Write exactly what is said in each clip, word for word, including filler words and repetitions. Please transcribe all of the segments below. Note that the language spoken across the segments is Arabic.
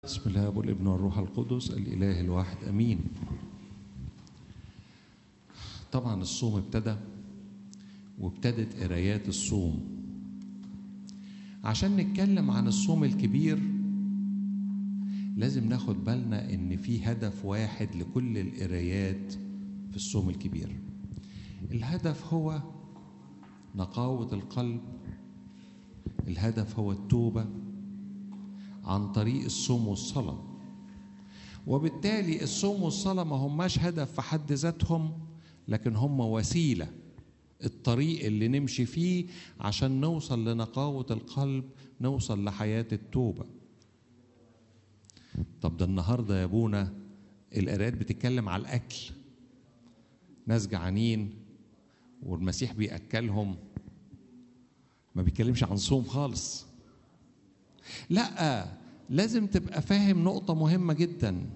بسم الله والابن والروح القدس الإله الواحد أمين. طبعا الصوم ابتدى وابتدت قرايات الصوم. عشان نتكلم عن الصوم الكبير لازم ناخد بالنا إن في هدف واحد لكل القرايات في الصوم الكبير. الهدف هو نقاوة القلب، الهدف هو التوبة عن طريق الصوم والصلاة. وبالتالي الصوم والصلاة ما هماش هدف في حد ذاتهم، لكن هم وسيلة، الطريق اللي نمشي فيه عشان نوصل لنقاوة القلب، نوصل لحياة التوبة. طب ده النهاردة يا ابونا القراءات بتتكلم على الأكل، ناس جعانين والمسيح بيأكلهم، ما بيتكلمش عن صوم خالص. لا، لازم تبقى فاهم نقطة مهمة جدا.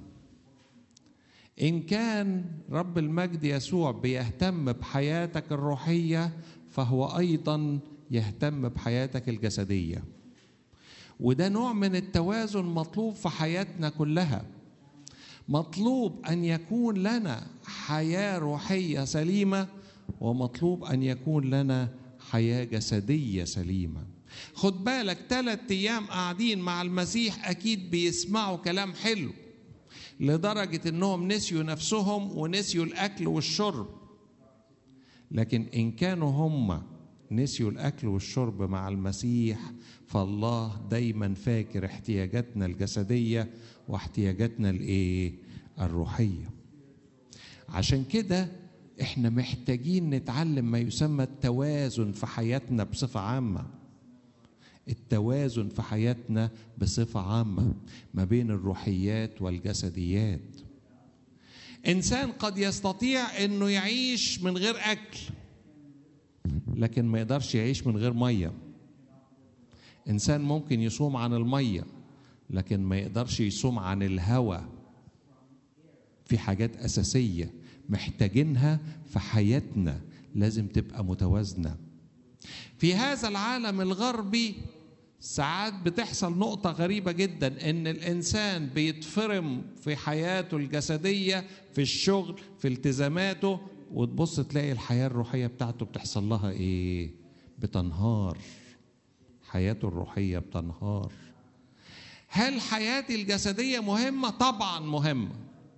إن كان رب المجد يسوع بيهتم بحياتك الروحية فهو أيضا يهتم بحياتك الجسدية، وده نوع من التوازن مطلوب في حياتنا كلها. مطلوب أن يكون لنا حياة روحية سليمة، ومطلوب أن يكون لنا حياة جسدية سليمة. خد بالك، ثلاث أيام قاعدين مع المسيح أكيد بيسمعوا كلام حلو، لدرجة أنهم نسيوا نفسهم ونسيوا الأكل والشرب. لكن إن كانوا هم نسيوا الأكل والشرب مع المسيح، فالله دايما فاكر احتياجاتنا الجسدية واحتياجاتنا الإيه؟ الروحية. عشان كده إحنا محتاجين نتعلم ما يسمى التوازن في حياتنا بصفة عامة. التوازن في حياتنا بصفة عامة ما بين الروحيات والجسديات. إنسان قد يستطيع أنه يعيش من غير أكل، لكن ما يقدرش يعيش من غير مية. إنسان ممكن يصوم عن المية، لكن ما يقدرش يصوم عن الهواء. في حاجات أساسية محتاجينها في حياتنا، لازم تبقى متوازنة. في هذا العالم الغربي ساعات بتحصل نقطة غريبة جدا، إن الإنسان بيتفرم في حياته الجسدية، في الشغل، في التزاماته، وتبص تلاقي الحياة الروحية بتاعته بتحصل لها إيه؟ بتنهار. حياته الروحية بتنهار. هل حياتي الجسدية مهمة؟ طبعا مهمة،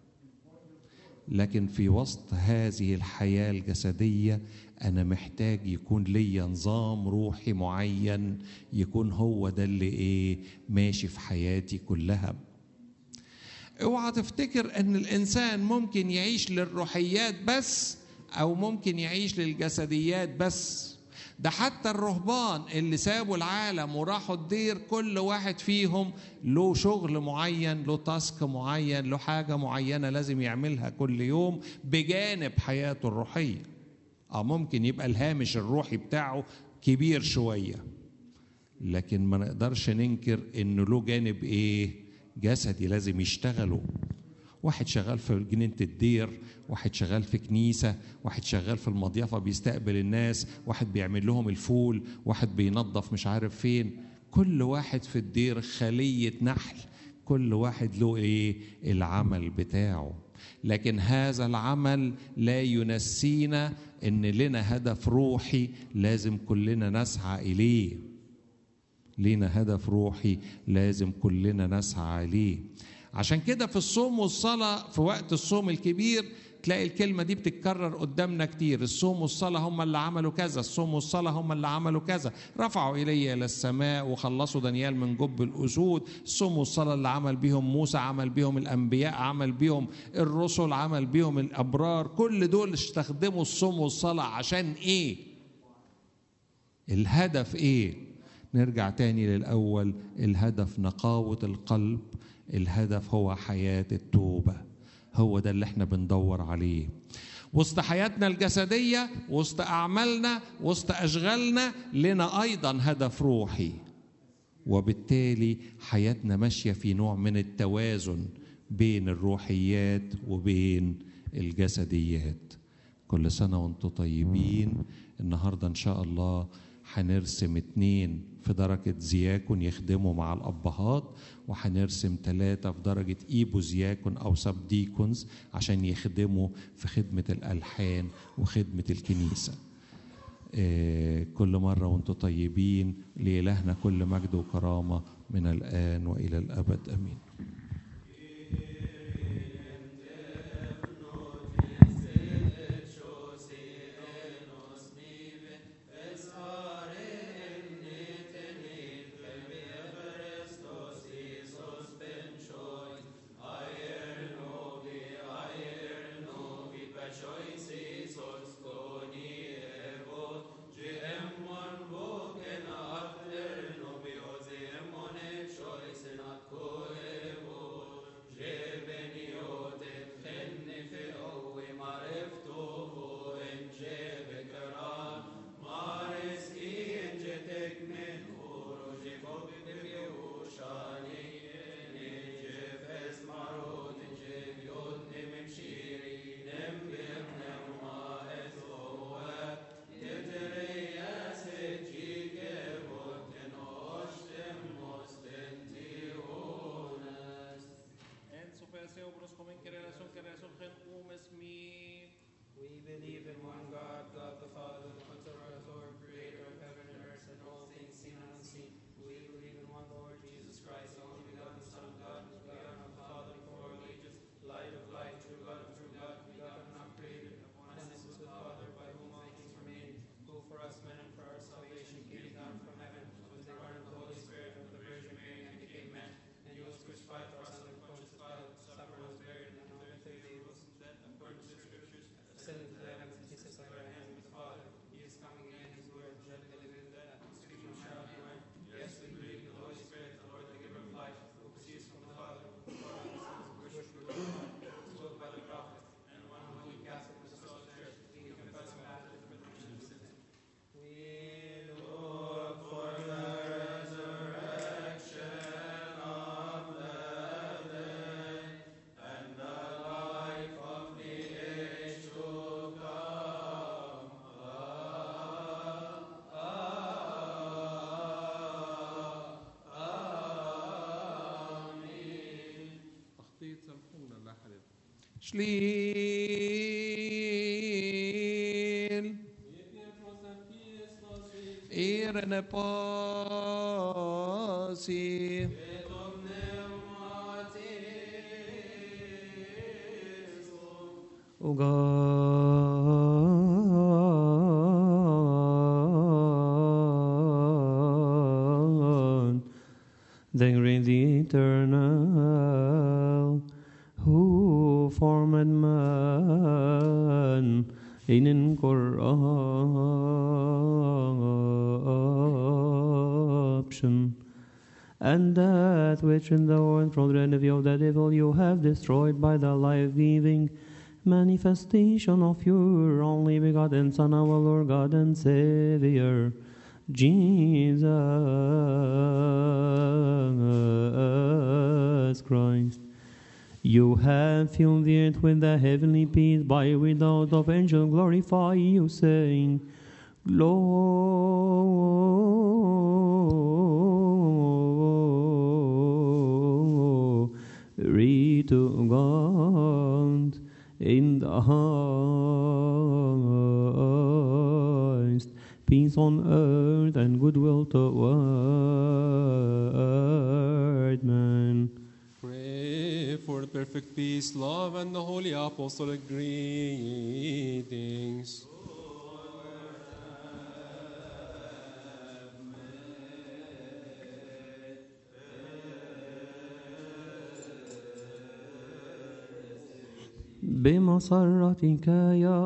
لكن في وسط هذه الحياة الجسدية أنا محتاج يكون لي نظام روحي معين، يكون هو ده اللي إيه؟ ماشي في حياتي كلها. اوعى تفتكر أن الإنسان ممكن يعيش للروحيات بس، أو ممكن يعيش للجسديات بس. ده حتى الرهبان اللي سابوا العالم وراحوا الدير، كل واحد فيهم له شغل معين، له تاسك معين، له حاجة معينة لازم يعملها كل يوم بجانب حياته الروحية. اه ممكن يبقى الهامش الروحي بتاعه كبير شوية، لكن ما نقدرش ننكر انه له جانب ايه؟ جسدي لازم يشتغله. واحد شغال في جنينة الدير، واحد شغال في كنيسة، واحد شغال في المضيافة بيستقبل الناس، واحد بيعمل لهم الفول، واحد بينظف مش عارف فين. كل واحد في الدير خلية نحل، كل واحد له ايه؟ العمل بتاعه. لكن هذا العمل لا ينسينا ان لنا هدف روحي لازم كلنا نسعى اليه. لنا هدف روحي لازم كلنا نسعى اليه. عشان كده في الصوم والصلاة، في وقت الصوم الكبير تلاقي الكلمة دي بتتكرر قدامنا كتير. الصوم والصلاة هم اللي عملوا كذا، الصوم والصلاة هم اللي عملوا كذا. رفعوا إلي إلى السماء وخلصوا دانيال من جب الأسود. الصوم والصلاة اللي عمل بيهم موسى، عمل بيهم الأنبياء، عمل بيهم الرسل، عمل بيهم الأبرار. كل دول استخدموا الصوم والصلاة عشان إيه؟ الهدف إيه؟ نرجع تاني للأول، الهدف نقاوة القلب، الهدف هو حياة التوبة. هو ده اللي احنا بندور عليه وسط حياتنا الجسدية، وسط أعمالنا، وسط أشغالنا. لنا أيضا هدف روحي، وبالتالي حياتنا ماشية في نوع من التوازن بين الروحيات وبين الجسديات. كل سنة وانتم طيبين. النهاردة إن شاء الله هنرسم اتنين في درجة زياكون يخدموا مع الأبهات، وهنرسم ثلاثة في درجة إيبو زياكون أو سب ديكونز عشان يخدموا في خدمة الألحان وخدمة الكنيسة. آه كل مرة وانتم طيبين، لإلهنا كل مجد وكرامة من الآن وإلى الأبد آمين. Slil Irene Pasi O God, the great, the eternal, who formed man in incorruption, and that which in the world from the enemy of the devil you have destroyed by the life-giving manifestation of your only begotten Son, our Lord God and Savior, Jesus Christ. You have filled the earth with the heavenly peace, by without of angel glorify you, saying, Glory to God in the highest, peace on earth and goodwill toward man. Pray for perfect peace, love, and the holy apostolic greetings. بمسرتك يا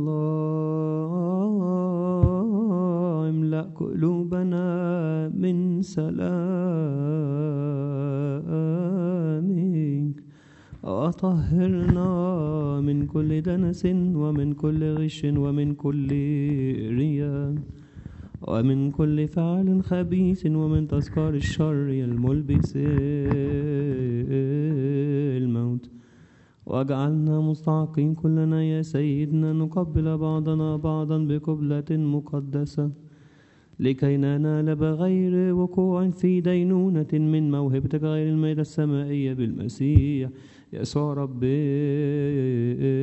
الله املأ قلوبنا من سلامك، وطهرنا من كل دنس ومن كل غش ومن كل رياء ومن كل فعل خبيث ومن تذكار الشر الملبس الموت. واجعلنا مستحقين كلنا يا سيدنا نقبل بعضنا بعضا بقبلة مقدسة لكي ننال بغير وقوع في دينونة من موهبتك غير الميدة السمائية بالمسيح يسوع ربنا.